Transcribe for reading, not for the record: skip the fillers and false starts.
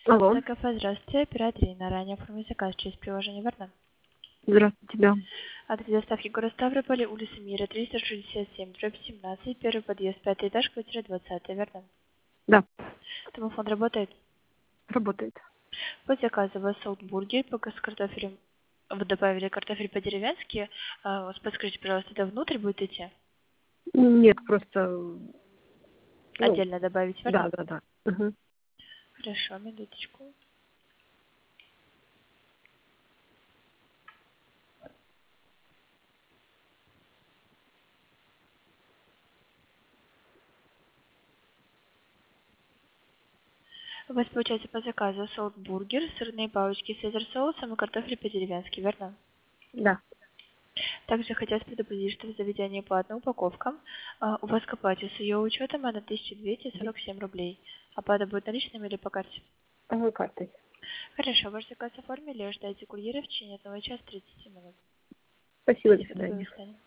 Алло. Это кафе, здравствуйте, оператор Ирина. Ранее оформили заказ через приложение Верна. Здравствуйте, да. Адрес доставки город Ставрополь, улица Мира, 367, дробь 17, первый подъезд, 5 этаж, квартира 20, Верна. Да, Домофон работает. работает. По заказу у вас солтбургер, пока с картофелем. Вы добавили картофель по-деревенски. Подскажите, пожалуйста, это внутрь будет идти? Нет, просто, ну, Отдельно добавить, да, верно? да, да. Угу. Хорошо, минуточку. У вас получается по заказу солтбургер, сырные палочки с цезарь-соусом и картофель по-деревенски, верно? Да. Также хотелось предупредить, что в заведении платная упаковка. У вас к оплате с ее учетом она 1247 рублей. Оплата будет наличными или по карте? Картой. Хорошо, ваш заказ оформили, ждайте курьера в течение 1 часа 30 минут. Спасибо, до Спасибо, до свидания. свидания.